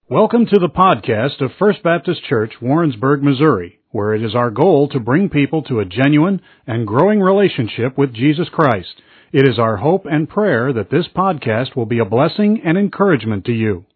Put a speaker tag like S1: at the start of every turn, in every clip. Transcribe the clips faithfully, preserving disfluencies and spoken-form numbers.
S1: Welcome to the podcast of First Baptist Church, Warrensburg, Missouri, where it is our goal to bring people to a genuine and growing relationship with Jesus Christ. It is our hope and prayer that this podcast will be a blessing and encouragement to you.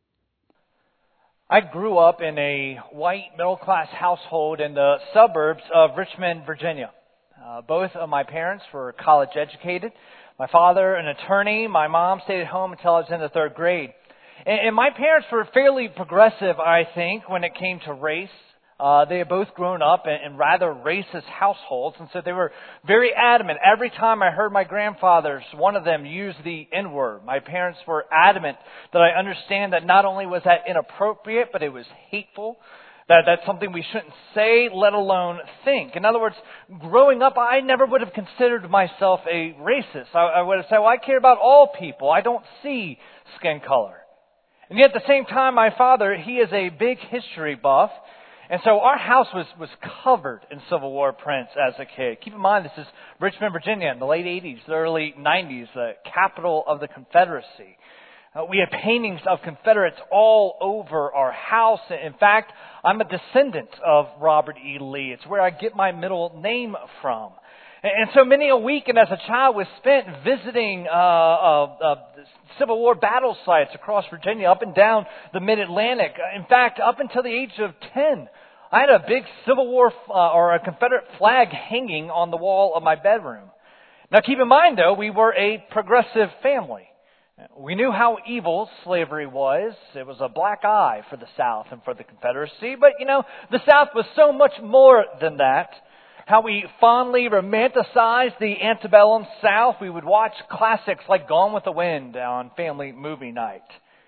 S2: I grew up in a white middle-class household in the suburbs of Richmond, Virginia. Uh, both of my parents were college educated. My father, an attorney. My mom stayed at home until I was in the third grade. And my parents were fairly progressive, I think, when it came to race. Uh, they had both grown up in, in rather racist households, and so they were very adamant. Every time I heard my grandfathers, one of them, use the N-word, my parents were adamant that I understand that not only was that inappropriate, but it was hateful, that that's something we shouldn't say, let alone think. In other words, growing up, I never would have considered myself a racist. I, I would have said, well, I care about all people. I don't see skin color. And yet at the same time, my father, he is a big history buff. And so our house was, was covered in Civil War prints as a kid. Keep in mind, this is Richmond, Virginia in the late eighties, the early nineties, the capital of the Confederacy. Uh, we had paintings of Confederates all over our house. In fact, I'm a descendant of Robert E. Lee. It's where I get my middle name from. And so many a weekend as a child was spent visiting uh, uh, uh, Civil War battle sites across Virginia, up and down the Mid-Atlantic. In fact, up until the age of ten, I had a big Civil War uh, or a Confederate flag hanging on the wall of my bedroom. Now keep in mind, though, we were a progressive family. We knew how evil slavery was. It was a black eye for the South and for the Confederacy. But, you know, the South was so much more than that. How we fondly romanticized the antebellum South. We would watch classics like Gone with the Wind on family movie night.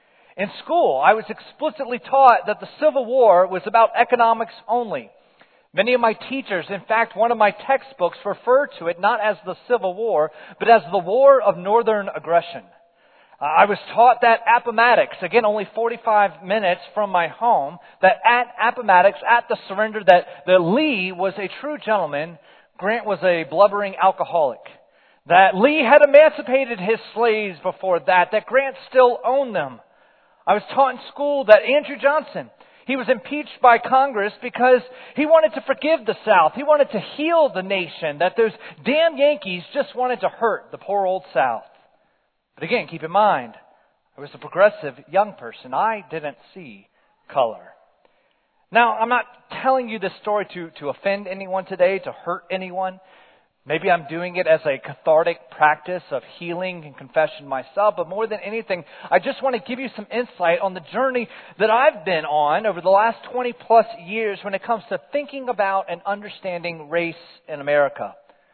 S2: In school, I was explicitly taught that the Civil War was about economics only. Many of my teachers, in fact, one of my textbooks referred to it not as the Civil War, but as the War of Northern Aggression. Uh, I was taught that Appomattox, again only forty-five minutes from my home, that at Appomattox, at the surrender, that, that Lee was a true gentleman, Grant was a blubbering alcoholic. That Lee had emancipated his slaves before that, that Grant still owned them. I was taught in school that Andrew Johnson, he was impeached by Congress because he wanted to forgive the South. He wanted to heal the nation, that those damn Yankees just wanted to hurt the poor old South. But again, keep in mind, I was a progressive young person. I didn't see color. Now, I'm not telling you this story to, to offend anyone today, to hurt anyone. Maybe I'm doing it as a cathartic practice of healing and confession myself. But more than anything, I just want to give you some insight on the journey that I've been on over the last twenty plus years when it comes to thinking about and understanding race in America.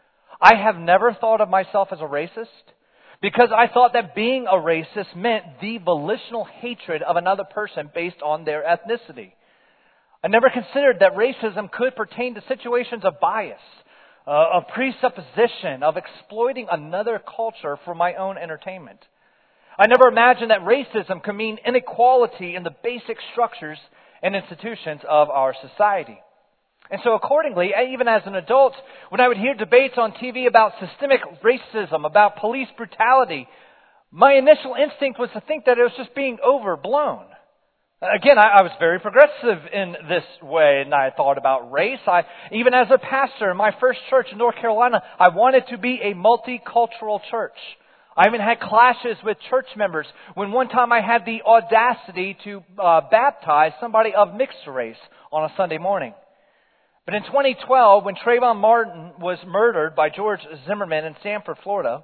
S2: I have never thought of myself as a racist, because I thought that being a racist meant the volitional hatred of another person based on their ethnicity. I never considered that racism could pertain to situations of bias, uh, of presupposition, of exploiting another culture for my own entertainment. I never imagined that racism could mean inequality in the basic structures and institutions of our society. And so accordingly, even as an adult, when I would hear debates on T V about systemic racism, about police brutality, my initial instinct was to think that it was just being overblown. Again, I, I was very progressive in this way, and I thought about race. I, even as a pastor in my first church in North Carolina, I wanted to be a multicultural church. I even had clashes with church members when one time I had the audacity to uh, baptize somebody of mixed race on a Sunday morning. But in twenty twelve, when Trayvon Martin was murdered by George Zimmerman in Sanford, Florida,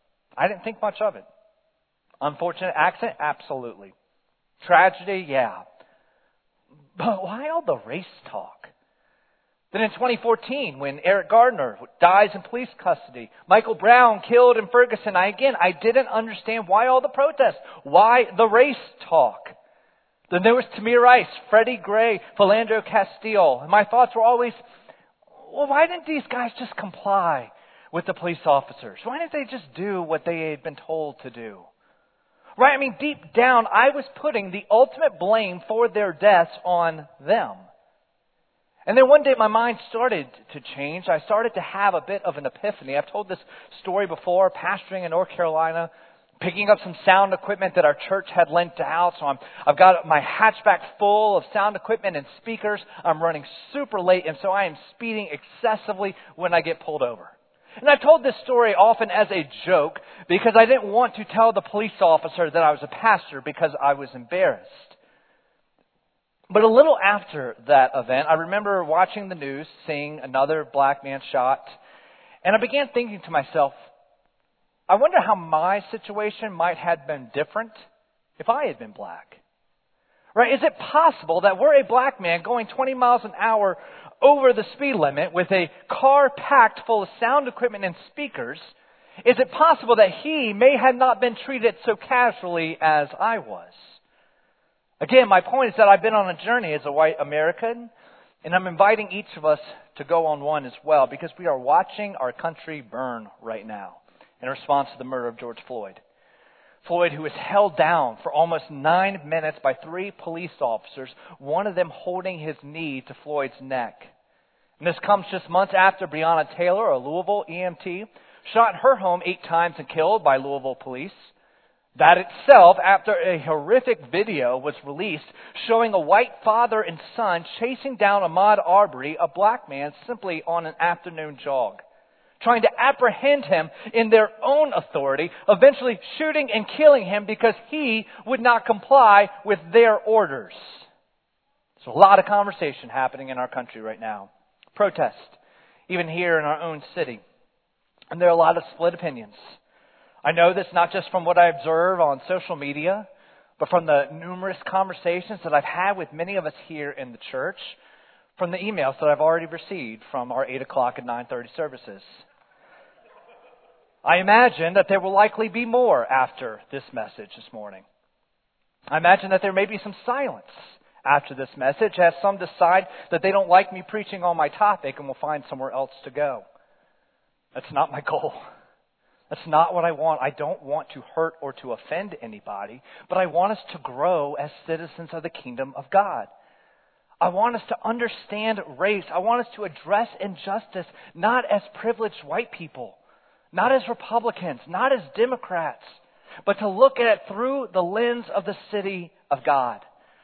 S2: I didn't think much of it. Unfortunate accident? Absolutely. Tragedy? Yeah. But why all the race talk? Then in twenty fourteen, when Eric Gardner dies in police custody, Michael Brown killed in Ferguson, I again, I didn't understand why all the protests. Why the race talk? Then there was Tamir Rice, Freddie Gray, Philando Castile. And my thoughts were always, well, why didn't these guys just comply with the police officers? Why didn't they just do what they had been told to do? Right? I mean, deep down, I was putting the ultimate blame for their deaths on them. And then one day my mind started to change. I started to have a bit of an epiphany. I've told this story before, pastoring in North Carolina. picking up some sound equipment that our church had lent out. So I'm, I've got my hatchback full of sound equipment and speakers. I'm running super late, and so I am speeding excessively when I get pulled over. And I've told this story often as a joke because I didn't want to tell the police officer that I was a pastor because I was embarrassed. But a little after that event, I remember watching the news, seeing another black man shot, and I began thinking to myself, I wonder how my situation might have been different if I had been black. Right? Is it possible that we're a black man going twenty miles an hour over the speed limit with a car packed full of sound equipment and speakers? Is it possible that he may have not been treated so casually as I was? Again, my point is that I've been on a journey as a white American, and I'm inviting each of us to go on one as well, because we are watching our country burn right now in response to the murder of George Floyd. Floyd, who was held down for almost nine minutes by three police officers, one of them holding his knee to Floyd's neck. And this comes just months after Breonna Taylor, a Louisville E M T, shot her home eight times and killed by Louisville police. That itself, after a horrific video was released showing a white father and son chasing down Ahmaud Arbery, a black man, simply on an afternoon jog, trying to apprehend him in their own authority, eventually shooting and killing him because he would not comply with their orders. There's a lot of conversation happening in our country right now. Protest, even here in our own city. And there are a lot of split opinions. I know this not just from what I observe on social media, but from the numerous conversations that I've had with many of us here in the church, from the emails that I've already received from our eight o'clock and nine thirty services. I imagine that there will likely be more after this message this morning. I imagine that there may be some silence after this message as some decide that they don't like me preaching on my topic and will find somewhere else to go. That's not my goal. That's not what I want. I don't want to hurt or to offend anybody, but I want us to grow as citizens of the kingdom of God. I want us to understand race. I want us to address injustice, not as privileged white people, not as Republicans, not as Democrats, but to look at it through the lens of the city of God.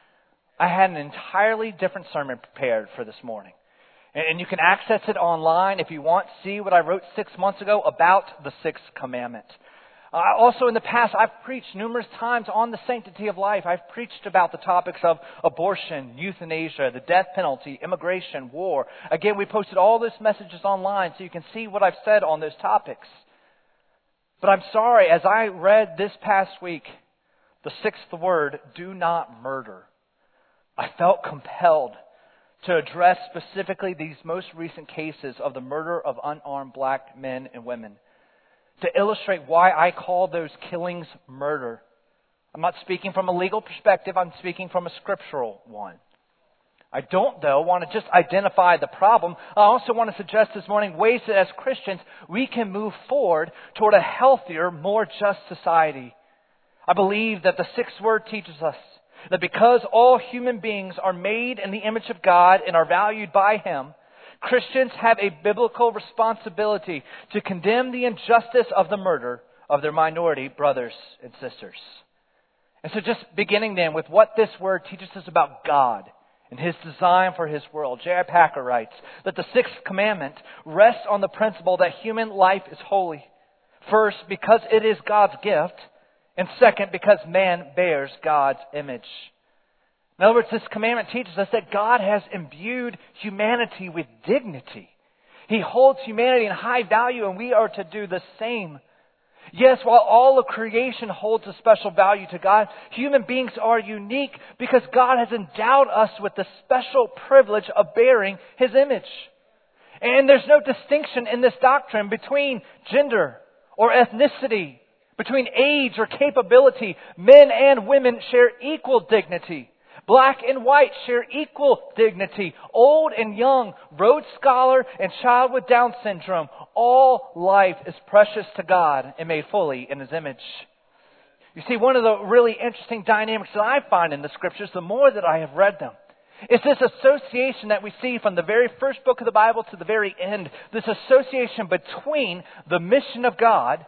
S2: I had an entirely different sermon prepared for this morning. And you can access it online if you want. See what I wrote six months ago about the Sixth Commandment. Uh, also in the past, I've preached numerous times on the sanctity of life. I've preached about the topics of abortion, euthanasia, the death penalty, immigration, war. Again, we posted all those messages online so you can see what I've said on those topics. But I'm sorry, as I read this past week, the sixth word, do not murder, I felt compelled to address specifically these most recent cases of the murder of unarmed black men and women, to illustrate why I call those killings murder. I'm not speaking from a legal perspective, I'm speaking from a scriptural one. I don't, though, want to just identify the problem. I also want to suggest this morning ways that as Christians we can move forward toward a healthier, more just society. I believe that the sixth word teaches us that because all human beings are made in the image of God and are valued by Him, Christians have a biblical responsibility to condemn the injustice of the murder of their minority brothers and sisters. And so just beginning then with what this word teaches us about God and His design for His world. J I Packer writes that the sixth commandment rests on the principle that human life is holy. First, because it is God's gift. And second, because man bears God's image. In other words, this commandment teaches us that God has imbued humanity with dignity. He holds humanity in high value, and we are to do the same. Yes, while all of creation holds a special value to God, human beings are unique because God has endowed us with the special privilege of bearing His image. And there's no distinction in this doctrine between gender or ethnicity, between age or capability. Men and women share equal dignity. Black and white share equal dignity. Old and young, Rhodes Scholar and child with Down syndrome. All life is precious to God and made fully in His image. You see, one of the really interesting dynamics that I find in the Scriptures, the more that I have read them, is this association that we see from the very first book of the Bible to the very end. This association between the mission of God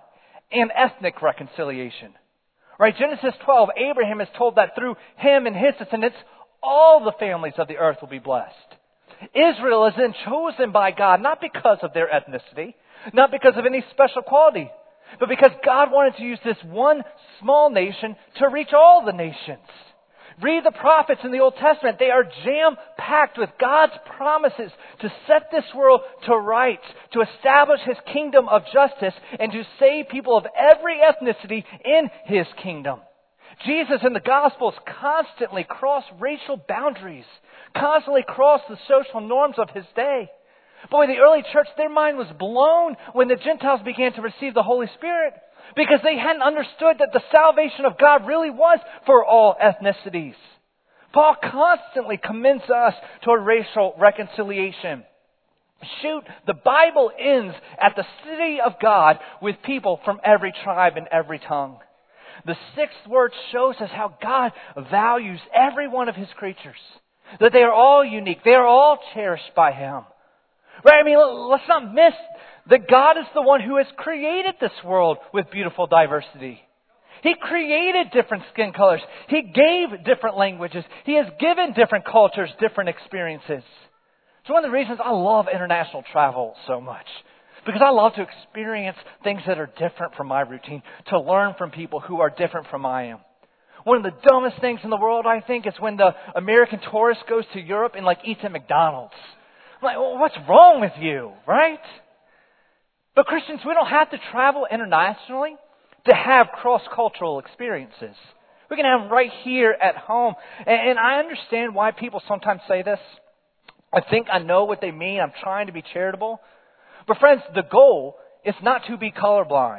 S2: and ethnic reconciliation. Right? Genesis twelve, Abraham is told that through him and his descendants, all the families of the earth will be blessed. Israel is then chosen by God, not because of their ethnicity, not because of any special quality, but because God wanted to use this one small nation to reach all the nations. Read the prophets in the Old Testament. They are jam-packed with God's promises to set this world to rights, to establish His kingdom of justice, and to save people of every ethnicity in His kingdom. Jesus in the Gospels constantly crossed racial boundaries, constantly crossed the social norms of His day. Boy, the early church, their mind was blown when the Gentiles began to receive the Holy Spirit, because they hadn't understood that the salvation of God really was for all ethnicities. Paul constantly commends us toward racial reconciliation. Shoot, the Bible ends at the city of God with people from every tribe and every tongue. The sixth word shows us how God values every one of His creatures, that they are all unique, they are all cherished by Him. Right? I mean, let's not miss that God is the one who has created this world with beautiful diversity. He created different skin colors. He gave different languages. He has given different cultures, different experiences. It's one of the reasons I love international travel so much. Because I love to experience things that are different from my routine, to learn from people who are different from I am. One of the dumbest things in the world, I think, is when the American tourist goes to Europe and like eats at McDonald's. I'm like, well, what's wrong with you, right? But Christians, we don't have to travel internationally to have cross-cultural experiences. We can have them right here at home. And, and I understand why people sometimes say this. I think I know what they mean. I'm trying to be charitable. But friends, the goal is not to be colorblind.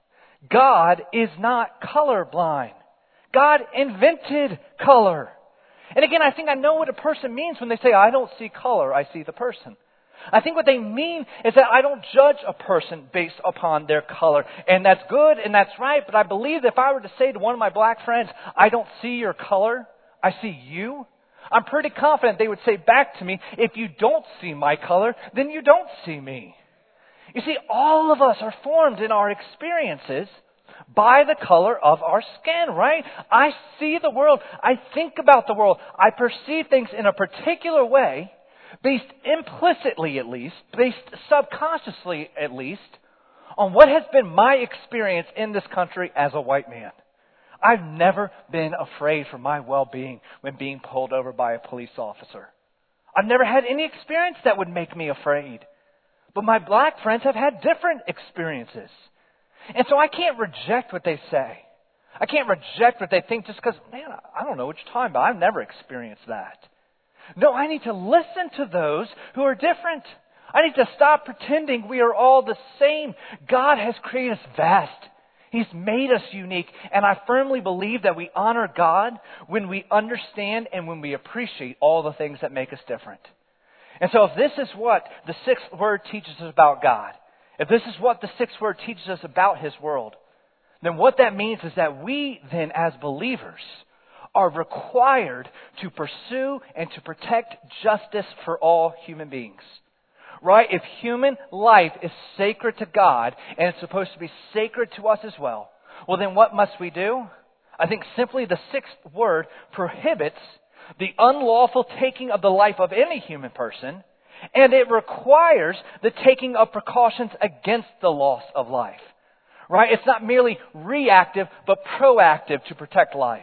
S2: God is not colorblind. God invented color. And again, I think I know what a person means when they say, I don't see color, I see the person. I think what they mean is that I don't judge a person based upon their color. And that's good and that's right, but I believe that if I were to say to one of my black friends, I don't see your color, I see you, I'm pretty confident they would say back to me, if you don't see my color, then you don't see me. You see, all of us are formed in our experiences by the color of our skin, right? I see the world. I think about the world. I perceive things in a particular way, based implicitly at least, based subconsciously at least, on what has been my experience in this country as a white man. I've never been afraid for my well-being when being pulled over by a police officer. I've never had any experience that would make me afraid. But my black friends have had different experiences. And so I can't reject what they say. I can't reject what they think just because, man, I don't know what you're talking about. I've never experienced that. No, I need to listen to those who are different. I need to stop pretending we are all the same. God has created us vast. He's made us unique. And I firmly believe that we honor God when we understand and when we appreciate all the things that make us different. And so if this is what the sixth word teaches us about God, if this is what the sixth word teaches us about His world, then what that means is that we then as believers are required to pursue and to protect justice for all human beings. Right? If human life is sacred to God and it's supposed to be sacred to us as well, well then what must we do? I think simply the sixth word prohibits the unlawful taking of the life of any human person, and it requires the taking of precautions against the loss of life. Right? It's not merely reactive, but proactive to protect life.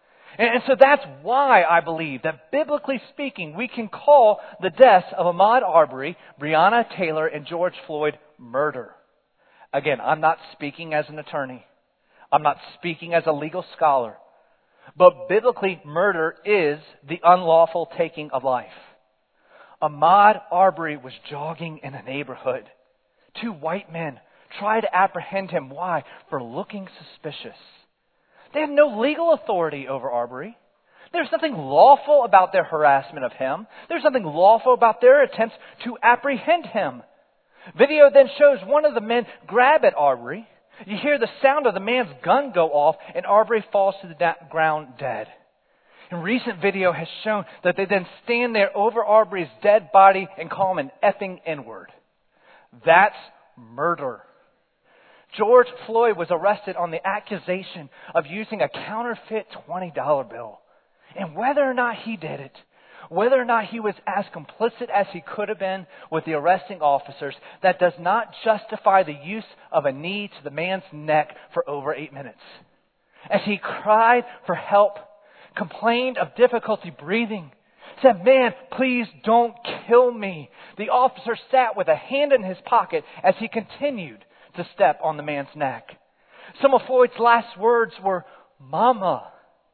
S2: And so that's why I believe that biblically speaking, we can call the deaths of Ahmaud Arbery, Breonna Taylor, and George Floyd murder. Again, I'm not speaking as an attorney. I'm not speaking as a legal scholar. But biblically, murder is the unlawful taking of life. Ahmaud Arbery was jogging in a neighborhood. Two white men tried to apprehend him. Why? For looking suspicious. They had no legal authority over Arbery. There's nothing lawful about their harassment of him. There's nothing lawful about their attempts to apprehend him. Video then shows one of the men grab at Arbery. You hear the sound of the man's gun go off, and Arbery falls to the da- ground dead. And recent video has shown that they then stand there over Arbery's dead body and call him an effing N-word. That's murder. George Floyd was arrested on the accusation of using a counterfeit twenty dollar bill. And whether or not he did it, whether or not he was as complicit as he could have been with the arresting officers, that does not justify the use of a knee to the man's neck for over eight minutes. As he cried for help, complained of difficulty breathing, said, "Man, please don't kill me," the officer sat with a hand in his pocket as he continued to step on the man's neck. Some of Floyd's last words were, "Mama,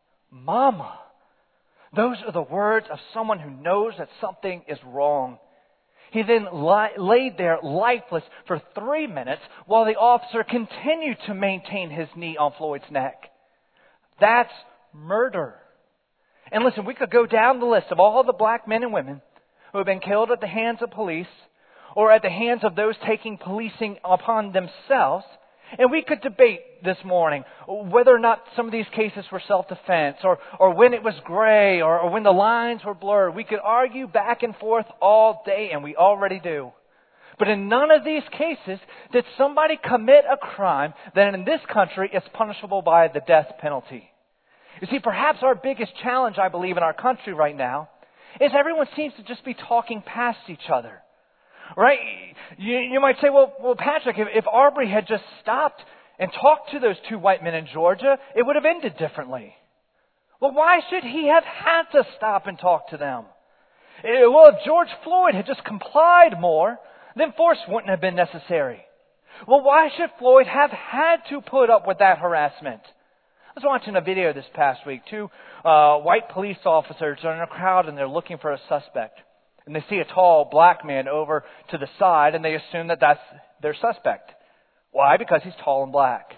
S2: Mama." Those are the words of someone who knows that something is wrong. He then li- laid there lifeless for three minutes while the officer continued to maintain his knee on Floyd's neck. That's murder. And listen, we could go down the list of all the black men and women who have been killed at the hands of police or at the hands of those taking policing upon themselves. And we could debate this morning whether or not some of these cases were self-defense or, or when it was gray or, or when the lines were blurred. We could argue back and forth all day, and we already do. But in none of these cases did somebody commit a crime that in this country is punishable by the death penalty. You see, perhaps our biggest challenge, I believe, in our country right now is everyone seems to just be talking past each other. Right? You, you might say, well, well, Patrick, if, if Arbery had just stopped and talked to those two white men in Georgia, it would have ended differently. Well, why should he have had to stop and talk to them? Eh, Well, if George Floyd had just complied more, then force wouldn't have been necessary. Well, why should Floyd have had to put up with that harassment? I was watching a video this past week. Two uh, white police officers are in a crowd and they're looking for a suspect. And they see a tall black man over to the side and they assume that that's their suspect. Why? Because he's tall and black.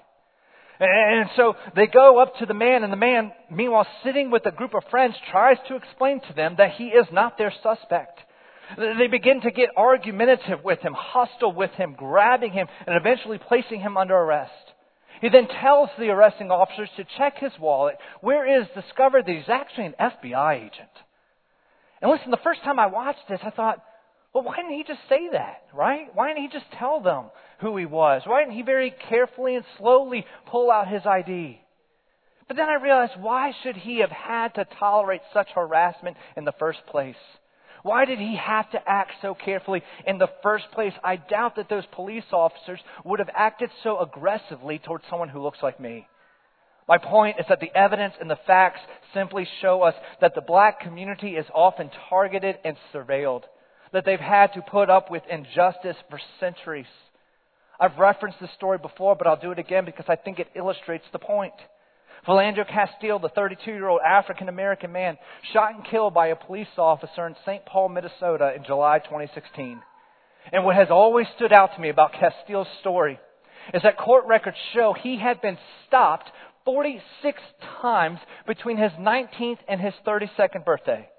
S2: And so they go up to the man, and the man, meanwhile sitting with a group of friends, tries to explain to them that he is not their suspect. They begin to get argumentative with him, hostile with him, grabbing him, and eventually placing him under arrest. He then tells the arresting officers to check his wallet, where it is discovered that he's actually an F B I agent. And listen, the first time I watched this, I thought, well, why didn't he just say that, right? Why didn't he just tell them who he was? Why didn't he very carefully and slowly pull out his I D? But then I realized, why should he have had to tolerate such harassment in the first place? Why did he have to act so carefully in the first place? I doubt that those police officers would have acted so aggressively towards someone who looks like me. My point is that the evidence and the facts simply show us that the black community is often targeted and surveilled, that they've had to put up with injustice for centuries. I've referenced this story before, but I'll do it again because I think it illustrates the point. Philandro Castile, the thirty-two-year-old African-American man, shot and killed by a police officer in Saint Paul, Minnesota in July twenty sixteen. And what has always stood out to me about Castile's story is that court records show he had been stopped forty-six times between his nineteenth and his thirty-second birthday.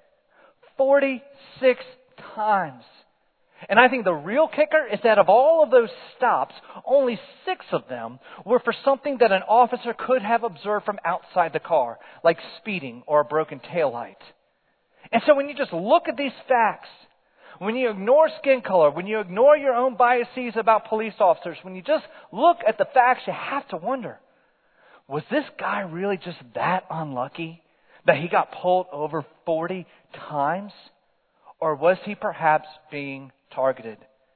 S2: forty-six times. And I think the real kicker is that of all of those stops, only six of them were for something that an officer could have observed from outside the car, like speeding or a broken taillight. And so when you just look at these facts, when you ignore skin color, when you ignore your own biases about police officers, when you just look at the facts, you have to wonder, was this guy really just that unlucky that he got pulled over forty times? Or was he perhaps being targeted?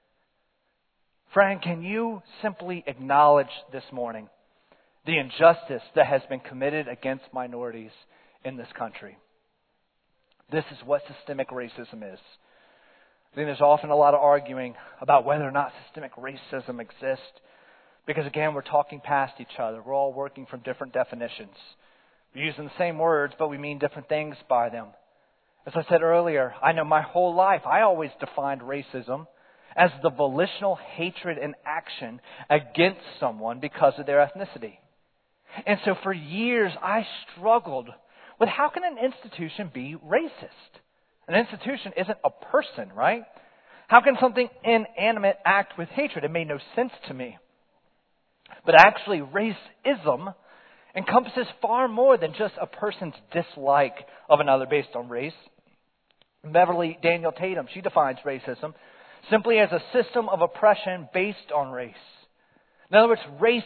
S2: Friend, can you simply acknowledge this morning the injustice that has been committed against minorities in this country? This is what systemic racism is. I think there's often a lot of arguing about whether or not systemic racism exists. Because again, we're talking past each other. We're all working from different definitions. We're using the same words, but we mean different things by them. As I said earlier, I know my whole life, I always defined racism as the volitional hatred and action against someone because of their ethnicity. And so for years, I struggled with how can an institution be racist? An institution isn't a person, right? How can something inanimate act with hatred? It made no sense to me. But actually, racism encompasses far more than just a person's dislike of another based on race. Beverly Daniel Tatum, she defines racism simply as a system of oppression based on race. In other words,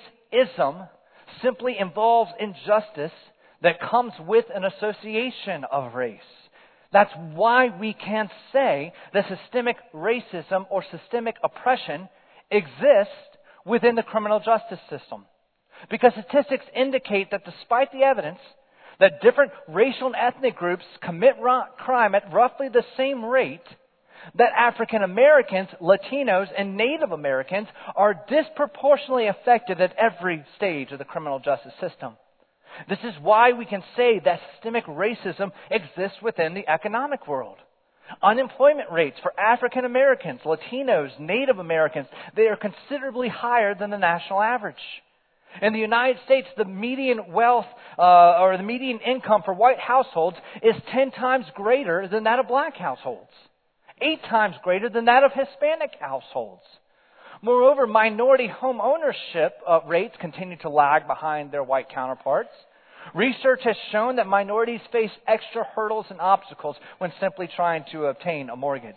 S2: racism simply involves injustice that comes with an association of race. That's why we can say that systemic racism or systemic oppression exists within the criminal justice system. Because statistics indicate that despite the evidence that different racial and ethnic groups commit crime at roughly the same rate, that African Americans, Latinos, and Native Americans are disproportionately affected at every stage of the criminal justice system. This is why we can say that systemic racism exists within the economic world. Unemployment rates for African Americans, Latinos, Native Americans, they are considerably higher than the national average. In the United States, the median wealth uh, or the median income for white households is ten times greater than that of black households. Eight times greater than that of Hispanic households. Moreover, minority home ownership uh, rates continue to lag behind their white counterparts. Research has shown that minorities face extra hurdles and obstacles when simply trying to obtain a mortgage.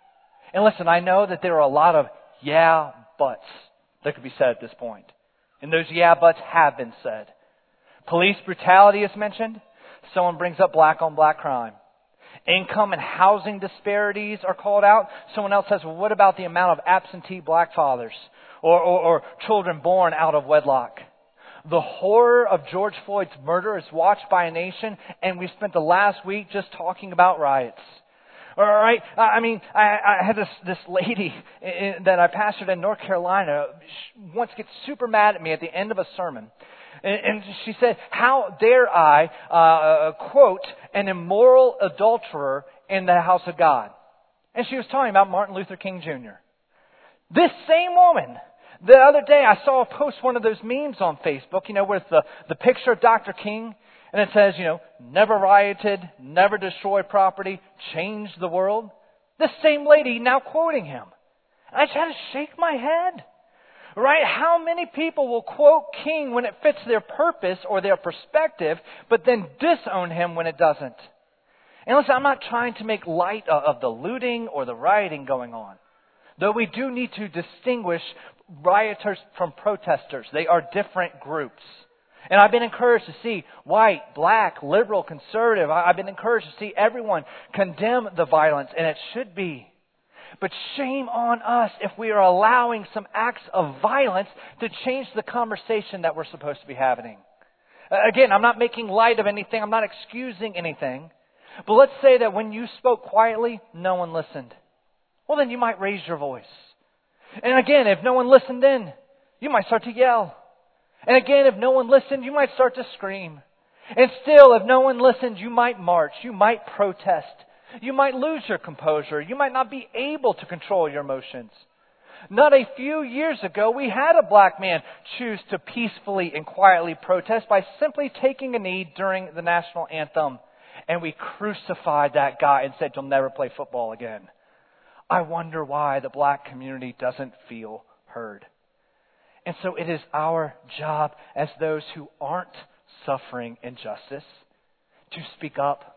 S2: And listen, I know that there are a lot of yeah buts that could be said at this point. And those yeah buts have been said. Police brutality is mentioned. Someone brings up black on black crime. Income and housing disparities are called out. Someone else says, well, what about the amount of absentee black fathers or, or, or children born out of wedlock? The horror of George Floyd's murder is watched by a nation, and we spent the last week just talking about riots. All right, I mean, I, I had this this lady in, that I pastored in North Carolina once get super mad at me at the end of a sermon. And, and she said, how dare I uh, quote an immoral adulterer in the house of God? And she was talking about Martin Luther King Junior This same woman, the other day I saw her post one of those memes on Facebook, you know, with the, the picture of Doctor King. And it says, you know, never rioted, never destroyed property, changed the world. This same lady now quoting him. And I just had to shake my head. Right? How many people will quote King when it fits their purpose or their perspective, but then disown him when it doesn't? And listen, I'm not trying to make light of the looting or the rioting going on. Though we do need to distinguish rioters from protesters. They are different groups. And I've been encouraged to see white, black, liberal, conservative. I've been encouraged to see everyone condemn the violence, and it should be. But shame on us if we are allowing some acts of violence to change the conversation that we're supposed to be having. Again, I'm not making light of anything. I'm not excusing anything. But let's say that when you spoke quietly, no one listened. Well, then you might raise your voice. And again, if no one listened in, you might start to yell. And again, if no one listened, you might start to scream. And still, if no one listened, you might march. You might protest. You might lose your composure. You might not be able to control your emotions. Not a few years ago, we had a black man choose to peacefully and quietly protest by simply taking a knee during the national anthem. And we crucified that guy and said, you'll never play football again. I wonder why the black community doesn't feel heard. And so it is our job as those who aren't suffering injustice to speak up,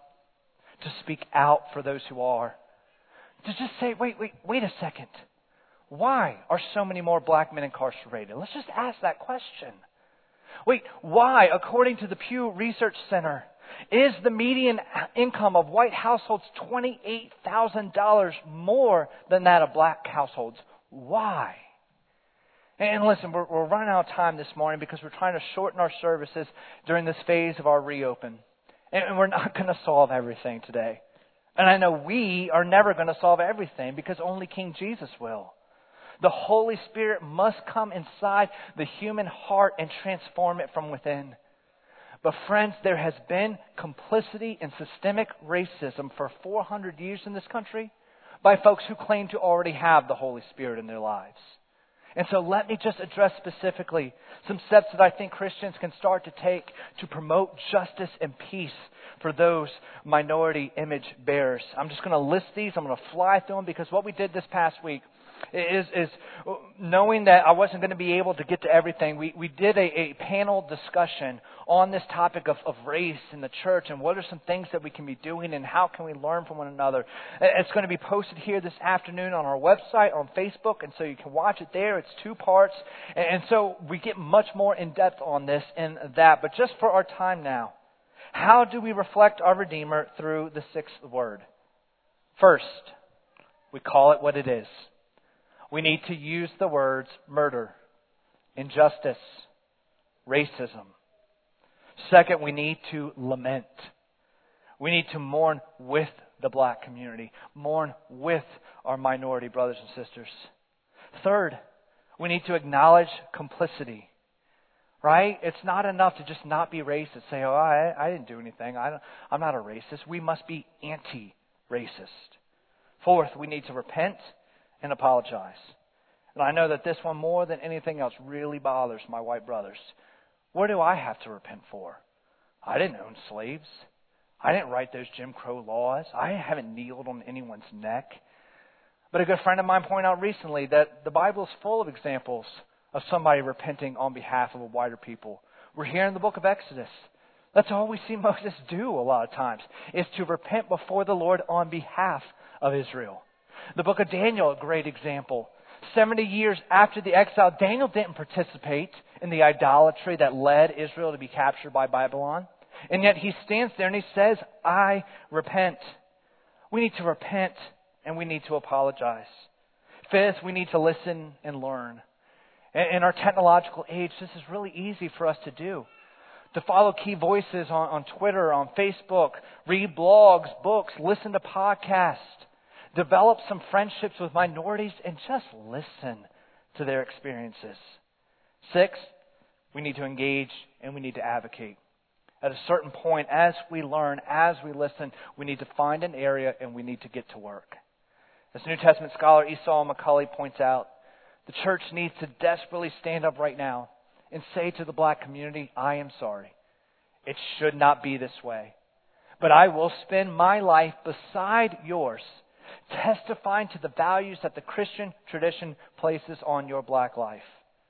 S2: to speak out for those who are. To just say, wait, wait, wait a second. Why are so many more black men incarcerated? Let's just ask that question. Wait, why, according to the Pew Research Center, is the median income of white households twenty-eight thousand dollars more than that of black households? Why? And listen, we're, we're running out of time this morning because we're trying to shorten our services during this phase of our reopen. And we're not going to solve everything today. And I know we are never going to solve everything because only King Jesus will. The Holy Spirit must come inside the human heart and transform it from within. But friends, there has been complicity in systemic racism for four hundred years in this country by folks who claim to already have the Holy Spirit in their lives. And so let me just address specifically some steps that I think Christians can start to take to promote justice and peace for those minority image bearers. I'm just going to list these. I'm going to fly through them because what we did this past week is, is knowing that I wasn't going to be able to get to everything. We, we did a, a panel discussion on this topic of, of race in the church and what are some things that we can be doing and how can we learn from one another. It's going to be posted here this afternoon on our website, on Facebook, and so you can watch it there. It's two parts. And, and so we get much more in depth on this and that. But just for our time now, how do we reflect our Redeemer through the sixth word? First, we call it what it is. We need to use the words murder, injustice, racism. Second, we need to lament. We need to mourn with the black community, mourn with our minority brothers and sisters. Third, we need to acknowledge complicity. Right? It's not enough to just not be racist. Say, oh, I, I didn't do anything. I don't, I'm not a racist. We must be anti-racist. Fourth, we need to repent and apologize. And I know that this one, more than anything else, really bothers my white brothers. What do I have to repent for? I didn't own slaves. I didn't write those Jim Crow laws. I haven't kneeled on anyone's neck. But a good friend of mine pointed out recently that the Bible is full of examples of somebody repenting on behalf of a wider people. We're here in the book of Exodus. That's all we see Moses do a lot of times, is to repent before the Lord on behalf of Israel. The book of Daniel, a great example. seventy years after the exile, Daniel didn't participate in the idolatry that led Israel to be captured by Babylon. And yet he stands there and he says, I repent. We need to repent and we need to apologize. Fifth, we need to listen and learn. In our technological age, this is really easy for us to do. To follow key voices on, on Twitter, on Facebook, read blogs, books, listen to podcasts, develop some friendships with minorities, and just listen to their experiences. Six, we need to engage and we need to advocate. At a certain point, as we learn, as we listen, we need to find an area and we need to get to work. As New Testament scholar Esau McCulley points out, the church needs to desperately stand up right now and say to the black community, I am sorry. It should not be this way. But I will spend my life beside yours, testifying to the values that the Christian tradition places on your black life.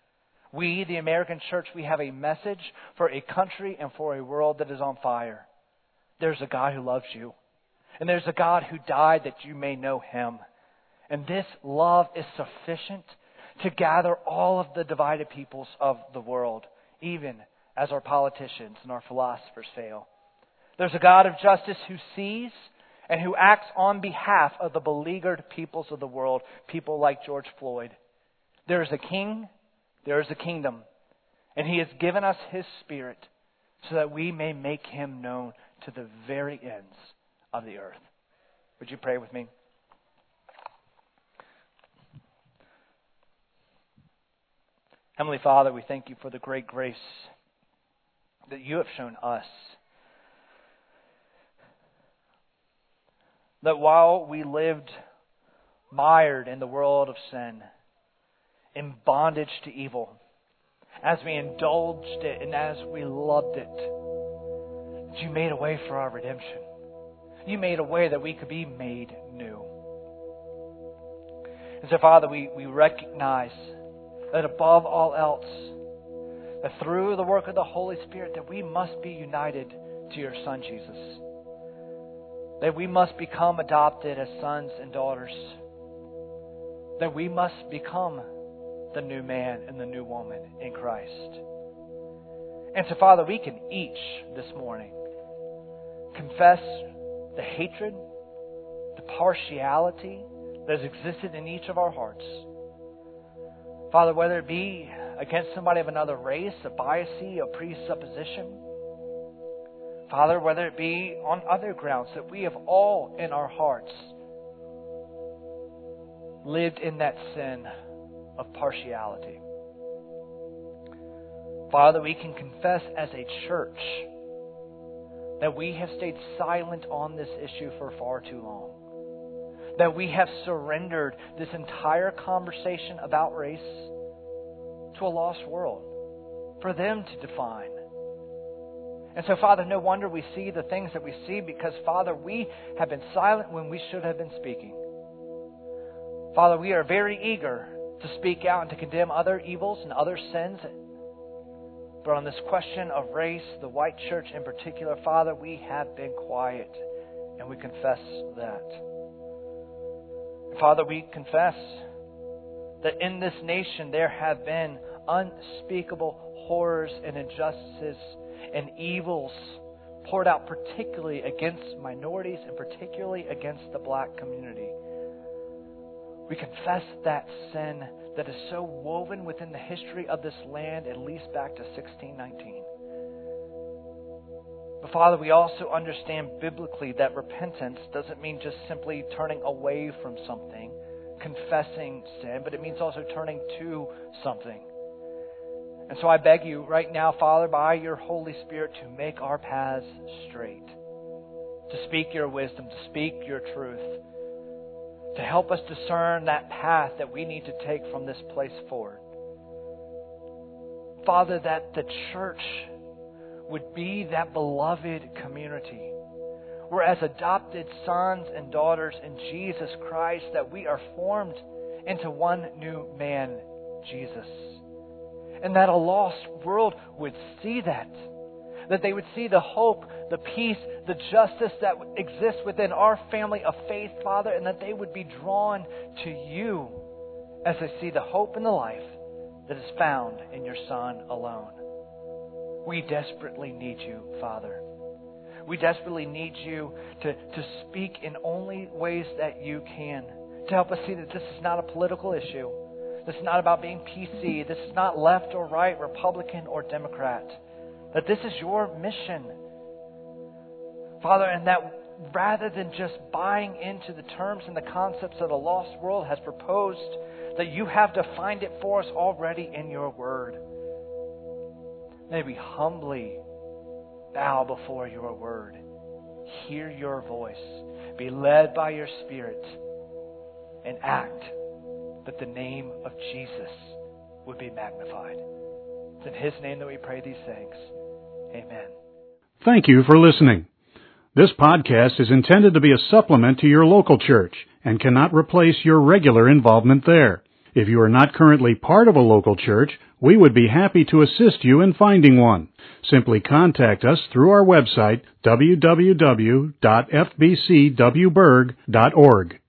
S2: We, the American church, we have a message for a country and for a world that is on fire. There's a God who loves you. And there's a God who died that you may know Him. And this love is sufficient to gather all of the divided peoples of the world, even as our politicians and our philosophers fail. There's a God of justice who sees and who acts on behalf of the beleaguered peoples of the world, people like George Floyd. There is a king, there is a kingdom, and He has given us His Spirit so that we may make Him known to the very ends of the earth. Would you pray with me? Heavenly Father, we thank You for the great grace that You have shown us. That while we lived mired in the world of sin, in bondage to evil, as we indulged it and as we loved it, that You made a way for our redemption. You made a way that we could be made new. And so, Father, we, we recognize that above all else, that through the work of the Holy Spirit, that we must be united to Your Son, Jesus. That we must become adopted as sons and daughters. That we must become the new man and the new woman in Christ. And so, Father, we can each this morning confess the hatred, the partiality that has existed in each of our hearts. Father, whether it be against somebody of another race, a bias, a presupposition. Father, whether it be on other grounds, that we have all in our hearts lived in that sin of partiality. Father, we can confess as a church that we have stayed silent on this issue for far too long. That we have surrendered this entire conversation about race to a lost world for them to define. And so, Father, no wonder we see the things that we see because, Father, we have been silent when we should have been speaking. Father, we are very eager to speak out and to condemn other evils and other sins. But on this question of race, the white church in particular, Father, we have been quiet, and we confess that. Father, we confess that in this nation there have been unspeakable horrors and injustices and evils poured out particularly against minorities and particularly against the black community. We confess that sin that is so woven within the history of this land, at least back to sixteen nineteen. But Father, we also understand biblically that repentance doesn't mean just simply turning away from something, confessing sin, but it means also turning to something. And so I beg you right now, Father, by your Holy Spirit, to make our paths straight, to speak your wisdom, to speak your truth, to help us discern that path that we need to take from this place forward. Father, that the church would be that beloved community where, as adopted sons and daughters in Jesus Christ, that we are formed into one new man, Jesus. And that a lost world would see that. That they would see the hope, the peace, the justice that exists within our family of faith, Father, and that they would be drawn to you as they see the hope and the life that is found in your Son alone. We desperately need you, Father. We desperately need you to, to speak in only ways that you can, to help us see that this is not a political issue. This is not about being P C. This is not left or right, Republican or Democrat. That this is your mission, Father, and that rather than just buying into the terms and the concepts that a lost world has proposed, that you have defined it for us already in your word. May we humbly bow before your word, hear your voice, be led by your Spirit, and act that the name of Jesus would be magnified. It's in His name that we pray these things. Amen.
S1: Thank you for listening. This podcast is intended to be a supplement to your local church and cannot replace your regular involvement there. If you are not currently part of a local church, we would be happy to assist you in finding one. Simply contact us through our website, w w w dot f b c w berg dot org.